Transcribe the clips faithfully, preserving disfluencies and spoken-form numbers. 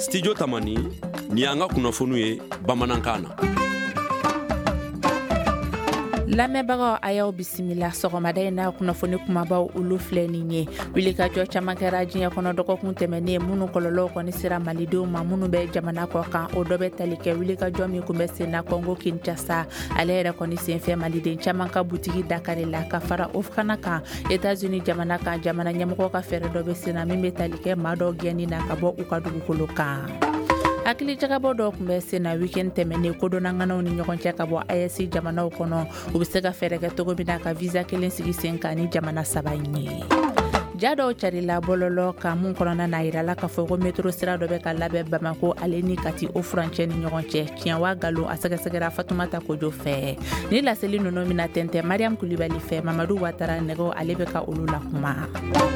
Studio Tamani ni an ka kunnafoniw ye bamanankan na. Lamɛnbagaw a y'aw bisimila sɔgɔmada in na kunnafoni kumabaw olu filɛ nin ye wulikajɔ caman kɛra diɲɛ kɔnɔ dɔgɔkun tɛmɛnen minnu kɔlɔlɔw kɔni sera malidenw ma minnu bɛ jamana kɔ kan o dɔ bɛ tali kɛ wulikajɔ min kun bɛ sen na Kongo Kinshasa ale yɛrɛ kɔni senfɛ maliden caman ka butigi dakari la ka fara o fana kan États-Unis jamana kan jamana ɲɛmɔgɔ ka fɛɛrɛ dɔ bɛ sen na min bɛ tali kɛ maa dɔw gɛnni na ka bɔ u ka dugukolo kan. Hakili jagabɔ dɔw kun bɛ sen na weekend tɛmɛnen kodɔnnanganaw ni ɲɔgɔn cɛ ka bɔ A E S jamanaw kɔnɔ u bɛ se ka fɛɛrɛ kɛ cogo min na ka visa kelen sigi sen kan ni jamana saba in ye. Ja dɔw carila bɔlɔlɔ kan mun kɔnɔna na yirala k'a fɔ ko métro sira dɔ bɛ ka labɛn Bamako ale ni Kati o furancɛ ni ɲɔgɔn cɛ tiɲɛ wa galon a sɛgɛsɛgɛra Fatumata Kojo fɛ ni laseli ninnu mina tɛntɛn Mariam Kulibali fɛ Mamadu Watara nɛgɛw ale bɛ ka olu la kuma.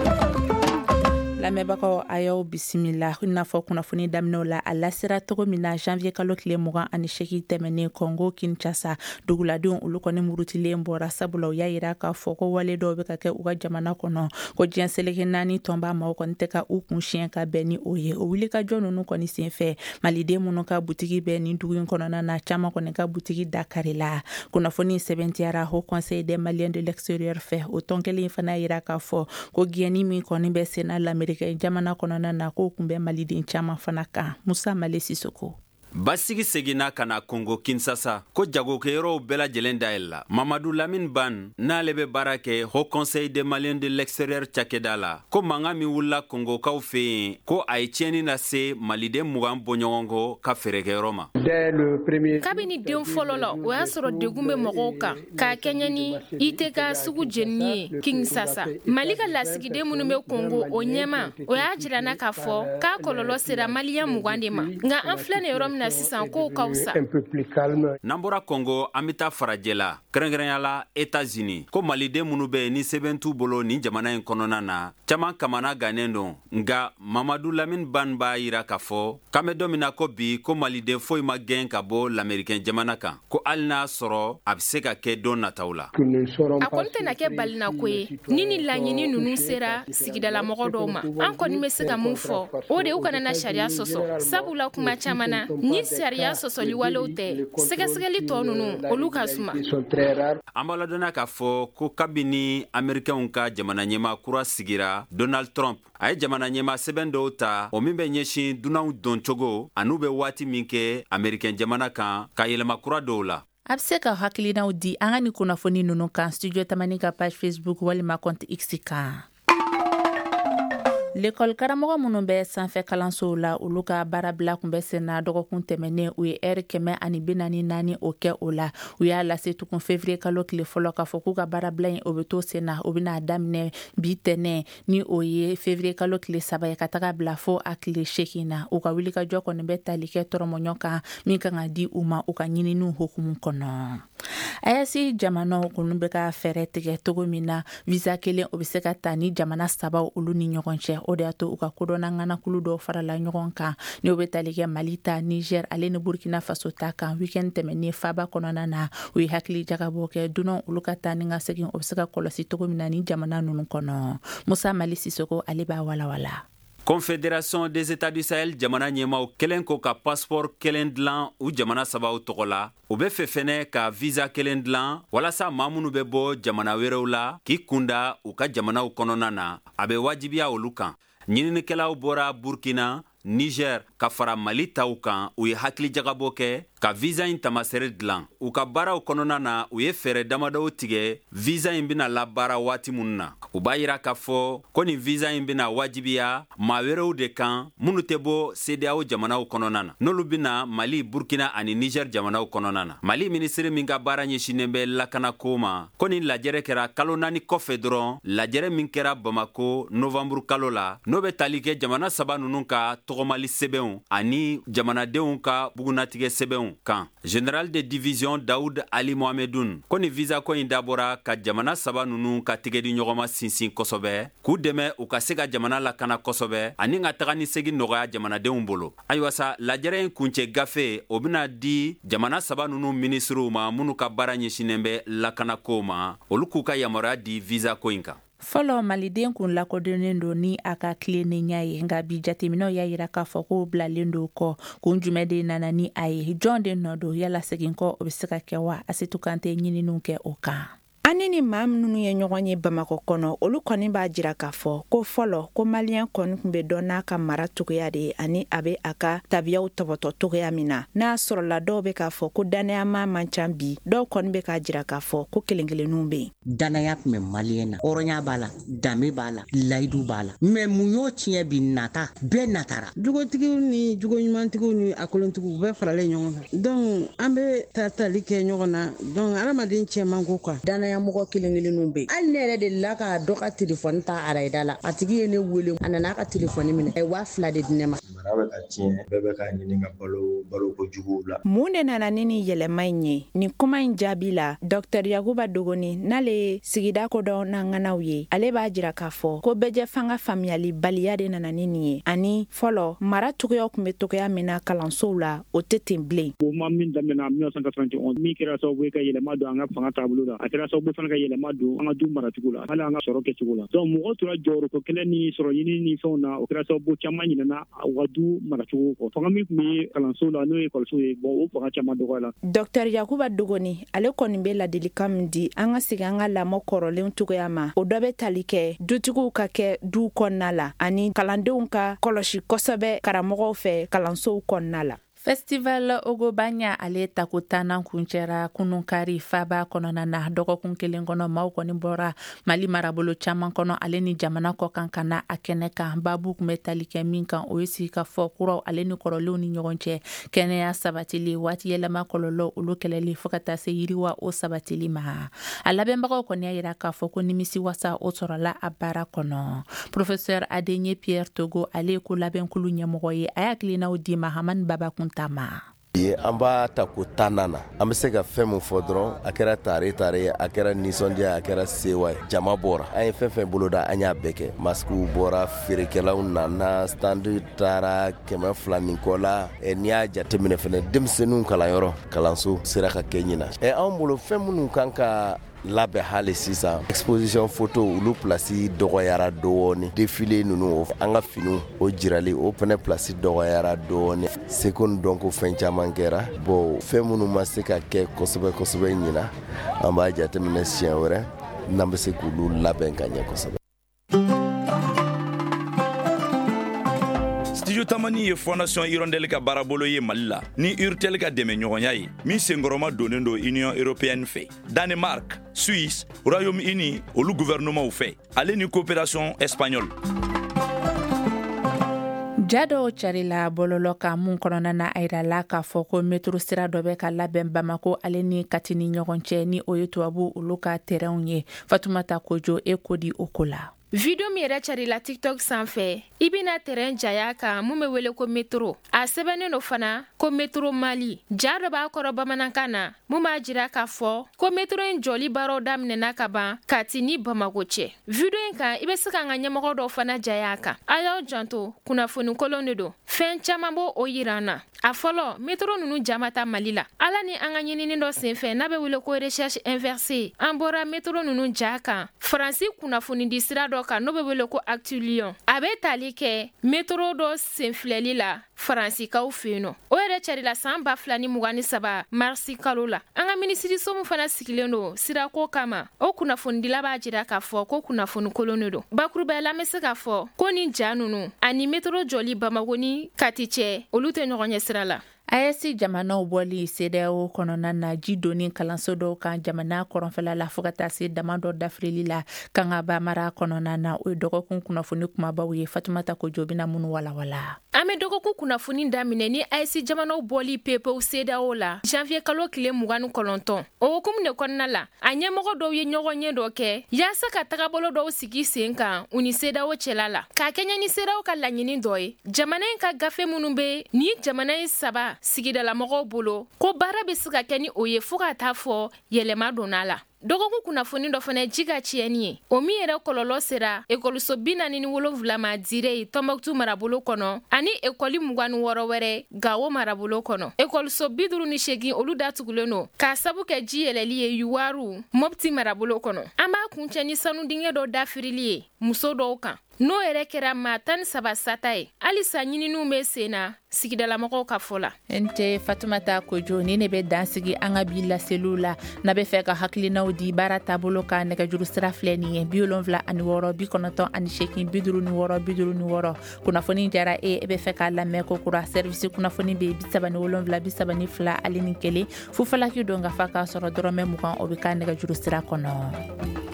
Lamɛnbagaw a y'aw bisimila i n'a fɔ kunnafoni daminɛw la a lasera cogo min na janvier kalo tile mugan ani seegin tɛmɛnen Kongo Kinshasa duguladenw olu kɔni murutilen bɔra sabula u y'a yira k'a fɔ ko wale dɔw bɛ ka kɛ u ka jamana kɔnɔ ko diɲɛ seleke naani tɔnba maaw kɔni tɛ ka u kun siɲɛ ka bɛn ni o ye o wulikajɔ ninnu kɔni senfɛ maliden minnu ka butigi bɛ nin dugu in kɔnɔna na caman kɔni ka butigi dakari la kunnafoni sɛbɛntiyara Haut Conseil des Maliens de l'extérieur fɛ o tɔn kelen fana yira k'a fɔ ko gɛnni min kɔni bɛ sen na l'Amérique jamana kɔnɔna na ko kun bɛ maliden caman fana kan Musa Male Sisoko. Basigi segina kana Kongo Kinshasa ko jagokɛyɔrɔw bɛɛ lajɛlen dayɛlɛ la. Mamadou Lamine Ban n'ale bɛ baara kɛ Haut Conseil des Maliens de l'extérieur cakɛda la ko mankan min wulila Kongokaw fɛ yen ko a ye tiɲɛni lase maliden mugan bɔɲɔgɔnko ka fɛɛrɛkɛyɔrɔ ma. Kabini den fɔlɔ la o y'a sɔrɔ degun bɛ mɔgɔw kan k'a kɛɲɛ ni I T K sugu jenini ye Kinshasa. Mali ka lasigiden minnu bɛ Kongo o ɲɛma o y'a jirana k'a fɔ k'a kɔlɔlɔ sera maliyɛn mugan de ma nka an filɛ nin yɔrɔ min na sisan ko ka wusa. N'an bɔra Kongo an bɛ taa farajɛ la kɛrɛnkɛrɛnya la États-Unis ko maliden minnu bɛ ni sɛbɛn t'u bolo ni jamana in kɔnɔna na caman kamana gannen don nka Mamadou Lamine Ban b'a yira k'a fɔ k'an bɛ don min na ko bi ko maliden foyi ma gɛn ka bɔ l'Américain jamana kan ko hali n'a sɔrɔ a bɛ se ka kɛ don nataw la. A kɔni tɛna kɛ balinako ye ni ni laɲini ninnu sera sigidala mɔgɔ dɔw ma an kɔni bɛ se ka mun fɔ o de u kana na sariya sɔsɔ sabula kuma caman na ni sariya sɔsɔli walew tɛ sɛgɛsɛgɛli tɔ ninnu olu ka suma. An b'a ladɔnna k'a fɔ ko kabini Amerikɛnw ka jamana ɲɛma kura sigira Donald Trump a ye jamana ɲɛma sɛbɛn dɔw ta o min bɛ ɲɛsin dunanw dɔncogo an'u bɛ waati min kɛ Amerikɛn jamana kan ka yɛlɛma kura dɔw la. A bɛ se ka hakilinaw di an ka ni kunnafoni ninnu kan Studio Tamani ka page Facebook walima compte X kan. L'école karamɔgɔ minnu bɛ sanfɛ kalansow la olu ka baara bila kun bɛ sen na dɔgɔkun tɛmɛnen u ye heure kɛmɛ ani bi naani naani o kɛ o la u y'a lase tukun février kalo tile fɔlɔ k'a fɔ k'u ka baara bila in o bɛ to sen na o bɛna daminɛ bi tɛnɛn ni o ye février kalo tile saba ye ka taga bila fo a tile seegin na u ka wulikajɔ kɔni bɛ tali kɛ tɔrɔmɔɲɔ kan min kan ka di u ma u ka ɲininiw hokumu kɔnɔ. A E S jamanaw kɔni bɛ ka fɛɛrɛ tigɛ cogo min na visa kelen o bɛ se ka ta ni jamana saba olu ni ɲɔgɔn cɛ o de y'a to u ka kodɔnnanganakulu dɔw farala ɲɔgɔn kan ni o bɛ tali kɛ Mali ta Niger ale ni Burkina Faso ta kan weekend tɛmɛnen faaba kɔnɔna na u ye hakili jagabɔ kɛ dunanw olu ka taa ni ka segin o bɛ se ka kɔlɔsi cogo min na ni jamana ninnu kɔnɔ Musa Mali Sisoko ale b'a walawala. Confédération des États du Sahel jamana ɲɛmaw kelen ko ka passeport kelen dilan u jamana sabaw tɔgɔ la u bɛ fɛ fɛnɛ ka visa kelen dilan walasa maa minnu bɛ bɔ jamana wɛrɛw la k'i kunda u ka jamanaw kɔnɔna na a bɛ wajibiya olu kan ɲininikɛlaw bɔra Burkina Niger ka fara Mali taw kan u ye hakili jagabɔ kɛ ka visa in tamasɛrɛ dilan u ka baaraw kɔnɔna na u ye fɛɛrɛ damadɔw tigɛ visa in bɛna labaara waati minnu na u b'a yira k'a fɔ ko nin visa in bɛna wajibiya maa wɛrɛw de kan minnu tɛ bɔ C D A O jamanaw kɔnɔna na n'olu bɛna Mali Burkina ani Niger jamanaw kɔnɔna na Mali minisiri min ka baara ɲɛsinnen bɛ lakanako ma ko nin lajɛrɛ kɛra kalo naani kɔfɛ dɔrɔn lajɛrɛ min kɛra Bamako novembre kalo la n'o bɛ tali kɛ jamana saba ninnu ka tɔgɔmali sɛbɛnw ani jamanadenw ka bugunatigɛ sɛbɛnw kan Général de division Daoud Ali Mohamedoun ko ni visa ko in dabɔra ka jamana saba ninnu ka tigɛdi ɲɔgɔnma sinsin kosɛbɛ k'u dɛmɛ u ka se ka jamana lakana kosɛbɛ ani ka taga ni segin nɔgɔya jamanadenw bolo ayiwa sa lajɛrɛ in kuncɛ gafe o bɛna di jamana saba ninnu minisiriw ma minnu ka baara ɲɛsinnen bɛ lakanako ma olu k'u ka yamaruya di visa ko in kan Fɔlɔ maliden kun lakodɔnnen don ni a ka tilennenya ye nka bi jateminɛw y'a yira k'a fɔ ko bilalen don kɔ kun jumɛn de nana ni a ye jɔn de nɔ don yala segin kɔ o bɛ se ka kɛ wa Asetu Kante ɲininiw kɛ o kan. Ani ni maa minnu ye ɲɔgɔn ye Bamakɔ kɔnɔ olu kɔni b'a jira k'a fɔ ko fɔlɔ ko malien kɔni kun bɛ dɔn n'a ka mara cogoya de ye ani a bɛ a ka tabiyaw tɔbɔtɔ cogoya min na n'a sɔrɔla dɔw bɛ k'a fɔ ko danayama man ca bi dɔw kɔni bɛ k'a jira k'a fɔ ko kelen-kelenninw bɛ yen. Danaya tun bɛ malien na hɔrɔnya b'a la danbe b'a la layidu b'a la mais mun y'o tiɲɛ bi nata bɛɛ natara jugotigiw ni jugoɲumantigiw ni a kolontigiw bɛɛ faralen ɲɔgɔn kan donc an bɛ tatali kɛ ɲɔgɔn na donc adamaden cɛman ko quoi danaya mɔgɔ kelen-kelenninw bɛ yen hali ne yɛrɛ de la k'a dɔ ka telefɔni ta arayida la a tigi ye ne wele a nana ka telefɔni minɛ a ye waa fila de di ne ma. Mara bɛ ka tiɲɛ bɛɛ bɛ ka ɲini ka balo balo ko juguw la. Mun de nana ni ni yɛlɛma in ye nin kuma in jaabi la Dr Yakuba Dogoni n'ale ye sigida kodɔn n'anganaw ye ale b'a jira k'a fɔ ko bɛɛ fanga faamuyali baliya de nana ni nin ye ani fɔlɔ mara cogoyaw tun bɛ cogoya min na kalansow la o tɛ ten bilen. Mouvement min daminɛna mille neuf cent quatre-vingt-onze min kɛra sababu ye ka yɛlɛma don an ka fanga taabolo la a kɛra sababu fana ka yɛlɛma don an ka du maracogo la hali an ka sɔrɔ kɛcogo la donc mɔgɔw tora jɔyɔrɔko kɛlɛ ni sɔrɔ ɲini ni fɛnw na o kɛra sababu caman ɲinɛna u ka du maracogo kɔ fanga min tun bɛ kalanso la n'o ye ekɔliso ye bon o fanga caman dɔgɔyala. Dr Yakuba Dogoni ale kɔni bɛ ladilikan min di an ka segin an ka lamɔ kɔrɔlen cogoya ma o dɔ bɛ tali kɛ dutigiw ka kɛ du kɔnɔna la ani kalandenw ka kɔlɔsi kosɛbɛ karamɔgɔw fɛ kalansow kɔnɔna la. Festival Ogobanya ale tako tanan kuncɛra kunun kari faba kɔnɔna na dɔgɔkun kelen kɔnɔ maaw kɔni bɔra Mali marabolo caman kɔnɔ ale ni jamana kɔ kan ka na a kɛnɛ kan babu kun bɛ tali kɛ min kan o ye sigikafɔ kuraw ale ni kɔrɔlenw ni ɲɔgɔn cɛ kɛnɛya sabatili waati yɛlɛma kɔlɔlɔ olu kɛlɛli fo ka taa se yiriwa o sabatili ma a labɛnbagaw kɔni y'a yira k'a fɔ ko nimisi wasa o sɔrɔla a baara kɔnɔ. Professeur Adenye Pierre Togo ale ko labɛnkulu ɲɛmɔgɔ ye a y'a hakilinaw di Mahamani Baba Kuntama. Ye an b'a ta ko tanana na an bɛ se ka fɛn min fɔ dɔrɔn a kɛra tare tare a kɛra nisɔndiya a kɛra sewa ye jama bɔra an ye fɛn fɛn boloda an y'a bɛɛ kɛ masikuw bɔra feerekɛlaw nana standi taara kɛmɛ fila ni kɔ la n'i y'a jateminɛ fɛnɛ denmisɛnninw kalanyɔrɔ kalanso sera ka kɛ ɲina ɛ an bolo fɛn minnu kan ka labɛn hali sisan exposition photo olu plasi dɔgɔyara dɔɔni défilé ninnu an ka finiw o jirali o fɛnɛ plasi dɔgɔyara dɔɔni seko ni dɔn ko fɛn caman kɛra bon fɛn minnu ma se ka kɛ kosɛbɛ kosɛbɛ ɲina an b'a jateminɛ siɲɛ wɛrɛ n'an bɛ se k'olu labɛn ka ɲɛ kosɛbɛ. Studio Tamani ye Fondation Hirondelle ka baarabolo ye Mali la ni Urtel ka dɛmɛ ɲɔgɔnya ye min senkɔrɔma donnen don Union Européenne fɛ Danemark, Suisse, Royaume-Uni olu gouvernement fɛ ale ni coopération espagnole. Jado carila bololo ka mun kɔnɔna na a yira la k'a fɔ ko métro sira dɔ bɛ ka labɛn Bamako ale ni Kati ni ɲɔgɔn cɛ ni o ye tubabu olu ka terrainw ye. Fatumata Kojo e ko di o ko la. Video mi yɛrɛ carila TikTok sanfɛ i bina terrain jaya kan mun bɛ wele ko métro a sɛbɛnnen no fana ko métro Mali ja dɔ b'a kɔrɔ bamanankan na mun b'a jira k'a fɔ ko métro in jɔli baaraw daminɛna ka ban Kati ni Bamako cɛ. Video in kan i bɛ se k'an ka ɲɛmɔgɔ dɔw fana jaya kan a y'aw janto kunnafoni kolon de don fɛn caman b'o o yira an na. A fɔlɔ métro nunu jama ta Mali la ala ni an ka ɲinini dɔ senfɛ n'a bɛ wele ko recherche inversée an bɔra métro nunu ja kan Faransi kunnafoni di sira dɔ kan n'o bɛ wele ko Actu Lyon a bɛ tali kɛ métro dɔ senfilɛli la Faransikaw fɛ yen nɔ o yɛrɛ cɛrila san ba fila ni mugan ni saba marisi kalo la an ka minisiriso min fana sigilen don sirako kama o kunnafonidila b'a jira k'a fɔ ko kunnafoni kolon de don bakurubaya la an bɛ se k'a fɔ ko nin ja ninnu ani métro jɔli Bamako ni Kati cɛ olu tɛ ɲɔgɔn ɲɛ sira la. A E C jamanaw bɔli C D A O kɔnɔna na ji donni kalanso dɔw kan jamana kɔrɔnfɛla la fo ka taa se dama dɔ dafirili la kan ka ba mara kɔnɔna na o ye dɔgɔkun kunnafoni kumabaw ye. Fatumata Kojo bɛna mun walawala. An bɛ dɔgɔkun kunnafoni daminɛ ni A E C jamanaw bɔli pepew C D A O la janvier kalo tile mugan ni kɔnɔntɔn o hukumu de kɔnɔna la a ɲɛmɔgɔ dɔw ye ɲɔgɔn ɲɛ dɔ kɛ yaasa ka tagabolo dɔw sigi sen kan u ni C D A O cɛla la k'a kɛɲɛ ni C D A O ka laɲini dɔ ye jamana in ka gafe minnu bɛ ni jamana in saba sigidalamɔgɔw bolo ko baara bɛ se ka kɛ ni o ye fo ka taa fɔ yɛlɛma donna la. dɔgɔkun kunnafoni dɔ fana ji ka tiɲɛni ye o min yɛrɛ kɔlɔlɔ sera ekɔliso bi naani ni wolonwula ma dire Tɔnbɔkutu marabolo kɔnɔ ani ekɔli mugan ni wɔɔrɔ wɛrɛ Gawo marabolo kɔnɔ. ekɔliso bi duuru ni seegin olu datugulen no k'a sabu kɛ ji yɛlɛli ye Yuwaru Mopti marabolo kɔnɔ. An b'a kuncɛ ni sanu dingɛ dɔ dafirili ye muso dɔw kan. N'o yɛrɛ kɛra maa tan ni saba sata ye halisa ɲininiw bɛ sen na sigidalamɔgɔw ka fɔ la. Nte Fatumata Kojo ni ne bɛ dansigi an ka bi laseliw la n'a bɛ fɛ ka hakilinaw di baara taabolo ka nɛgɛjuru sira filɛ nin ye bi wolonwula ani wɔɔrɔ bi kɔnɔntɔn ani seegin bi duuru ni wɔɔrɔ bi duuru ni wɔɔrɔ. Kunnafoni diyara e e bɛ fɛ k'a lamɛn ko kura service kunnafoni bɛ bi saba ni wolonwula bi saba ni fila ale ni kelen fufalaki don ka fa k'a sɔrɔ dɔrɔmɛ mugan o bɛ k'a nɛgɛjuru sira kɔnɔ.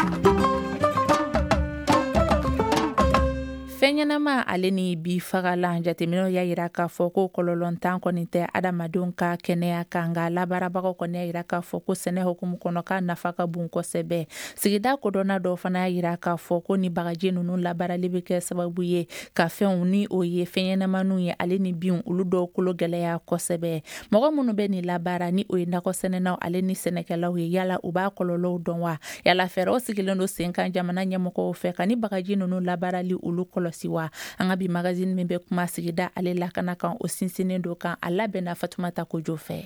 Fɛnɲɛnama ale ni bi fagalan jateminɛw y'a yira k'a fɔ ko kɔlɔlɔntan kɔni tɛ adamadenw ka kɛnɛya kan nka labaarabagaw kɔni y'a yira k'a fɔ ko sɛnɛ hukumu kɔnɔ k'a nafa ka bon kosɛbɛ. Sigida kodɔnna dɔw fana y'a yira k'a fɔ ko ni bagaji ninnu labaarali bɛ kɛ sababu ye ka fɛnw ni o ye fɛnɲɛnamaninw ye ale ni binw olu dɔw kolo gɛlɛya kosɛbɛ. Mɔgɔ minnu bɛ nin labaara ni o ye nakɔsɛnɛnaw ale ni sɛnɛkɛlaw ye yala u b'a kɔlɔlɔw dɔn wa yala fɛɛrɛw sigilen don sen kan jamana ɲɛmɔgɔw fɛ ka ni bagaji ninnu labaarali olu kɔlɔsi wa. An ka bi magazine min bɛ kuma sigida ale lakana kan o sinsinnen do kan a labɛnna Fatumata Kojo fɛ.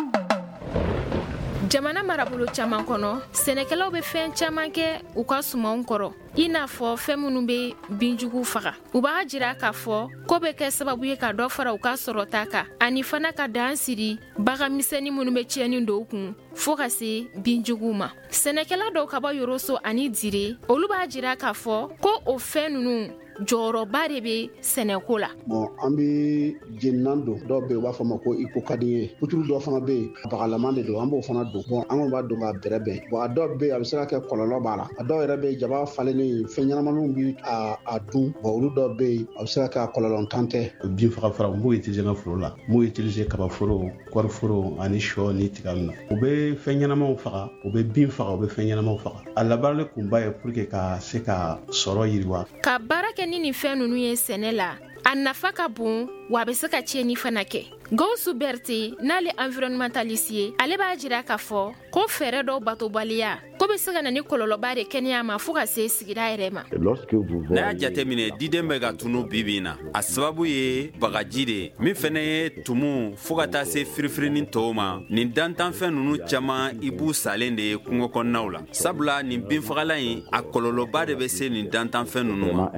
Jamana marabolo caman kɔnɔ sɛnɛkɛlaw bɛ fɛn caman kɛ u ka sumanw kɔrɔ i n'a fɔ fɛn minnu bɛ binjugu faga. U b'a jira k'a fɔ ko bɛ kɛ sababu ye ka dɔ fara u ka sɔrɔta kan ani fana ka dan siri baganmisɛnnin minnu bɛ tiɲɛni dɔw kun fo ka se binjugu ma. Sɛnɛkɛla dɔw ka bɔ Yoroso ani Dire olu b'a jira k'a fɔ ko o fɛn ninnu jɔyɔrɔba de bɛ sɛnɛko la. Bon an bɛ jenina don dɔw bɛ yen u b'a fɔ ma ko iko ka di ye puturu dɔw fana bɛ yen bagalaman de don an b'o fana don bon an b'a don k'a bɛrɛ bɛn bon a dɔw bɛ yen a bɛ se ka kɛ kɔlɔlɔ b'a la a dɔw yɛrɛ bɛ yen jaba falenni fɛn ɲɛnamaninw bɛ a dun bon olu dɔw bɛ yen a bɛ se ka kɛ kɔlɔlɔntan tɛ. Bin faga fara u b'o utiliser n ka foro la n b'o utiliser kaba foro kɔɔri foro ani sɔ ni tiga ninnu u bɛ fɛn ɲɛnamaw faga u bɛ bin faga u bɛ fɛn ɲɛnamaw faga a labaarali kunba ye pour que ka se ka sɔrɔ yiriwa. Ka baara kɛ ni nin fɛn ninnu ye sɛnɛ la a nafa ka bon wa a bɛ se ka tiɲɛni fana kɛ. Gawusu Berete n'ale environnementaliste ye ale b'a jira k'a fɔ ko fɛɛrɛ dɔw batobaliya ko bɛ se ka na ni kɔlɔlɔba de kɛnɛya ma fo ka se sigida yɛrɛ ma. N'a y'a jateminɛ diden bɛ ka tunu bibi na a sababu ye bagaji de min fɛnɛ ye tumu fo ka taa se firifirinin tɔw ma nin dantanfɛn ninnu caman i b'u salen de ye kungo kɔnɔnaw la sabula nin binfagalan in a kɔlɔlɔba de bɛ se nin dantanfɛn ninnu ma.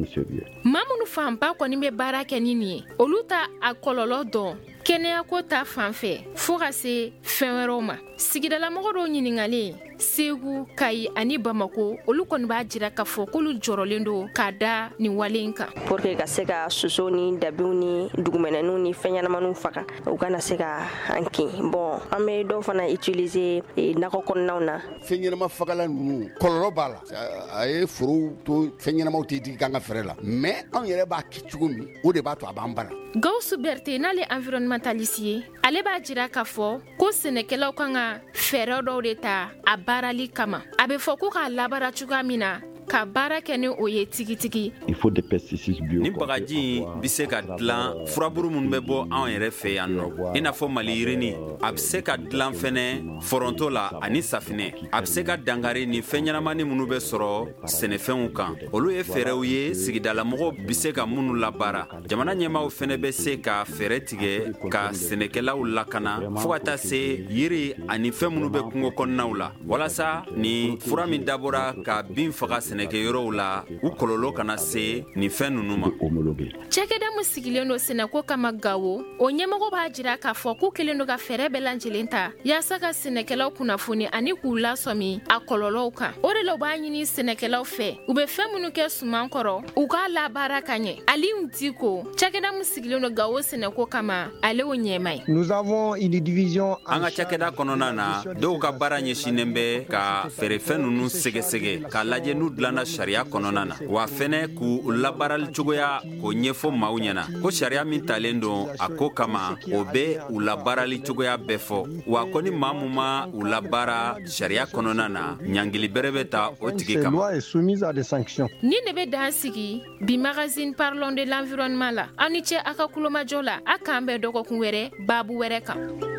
Maa minnu fanba kɔni bɛ baara kɛ ni nin ye olu ta a kɔlɔlɔ dɔn kɛnɛyako ta fanfɛ fo ka se fɛn wɛrɛw ma. Sigidalamɔgɔ dɔw ɲiningalen Segu, Kayi ani Bamako olu kɔni b'a jira k'a fɔ k'olu jɔrɔlen don k'a da nin wale in kan. Pour que ka se ka soso ni dabiw ni dugumɛnɛninw ni fɛn ɲɛnamaniw faga u kana se ka an kin. Bon an bɛ dɔw fana utiliser nakɔ kɔnɔnaw na. Fɛn ɲɛnama fagalan ninnu kɔlɔlɔ b'a la a ye forow to fɛn ɲɛnamaw tɛ digi kan ka fɛrɛ la mais anw yɛrɛ b'a kɛ cogo min o de b'a to a b'an bara. Gawusu Berete n'ale environnementaliste ye ale b'a jira k'a fɔ ko sɛnɛkɛlaw kan ka fɛɛrɛ dɔw de ta a baarali kama. A bɛ fɔ ko k'a labaara cogoya min na ka baara kɛ ni o ye tigitigi. Ni bagaji bɛ se ka dilan furaburu minnu bɛ bɔ anw yɛrɛ fɛ yan nɔ i n'a fɔ maliyirini a bɛ se ka dilan fɛnɛ foronto la ani safinɛ a bɛ se ka dankari ni fɛn ɲɛnamani minnu bɛ sɔrɔ sɛnɛfɛnw kan olu ye fɛɛrɛw ye sigidalamɔgɔw bɛ se ka minnu labaara jamana ɲɛmaaw fɛnɛ bɛ se ka fɛɛrɛ tigɛ ka sɛnɛkɛlaw lakana fo ka taa se yiri ani fɛn minnu bɛ kungo kɔnɔnaw la walasa ni fura min dabɔra ka bin faga sɛnɛ kɛyɔrɔw la u kɔlɔlɔ kana se nin fɛn ninnu ma. Cɛkɛda min sigilen don sɛnɛko kama Gawo o ɲɛmɔgɔ b'a jira k'a fɔ k'u kelen don ka fɛɛrɛ bɛɛ lajɛlen ta yaasa ka sɛnɛkɛlaw kunnafoni ani k'u lasɔmi a kɔlɔlɔw kan. O de la u b'a ɲini sɛnɛkɛlaw fɛ u bɛ fɛn minnu kɛ suman kɔrɔ u k'a labaara ka ɲɛ. Aliyu Diko cɛkɛda min sigilen don Gawo sɛnɛko kama ale o ɲɛma ye. Nous avons une division an ka cɛkɛda kɔnɔna na dɔw ka baara ɲɛsinnen bɛ ka feerefɛn ninnu sɛgɛsɛgɛ k'a lajɛ n'u dilanna sariya kɔnɔna na wa fɛnɛ k'u labaarali cogoya k'o ɲɛfɔ maaw ɲɛna ko sariya min talen don a ko kama o bɛ u labaarali cogoya bɛɛ fɔ wa ko ni maa mun ma u labaara sariya kɔnɔna na ɲangili bɛrɛ bɛ ta o tigi kama. Ni ne bɛ dan sigi bi magazine Parlons de l'environnement la aw ni cɛ a ka kulomajɔ la a k'an bɛn dɔgɔkun wɛrɛ baabu wɛrɛ kan.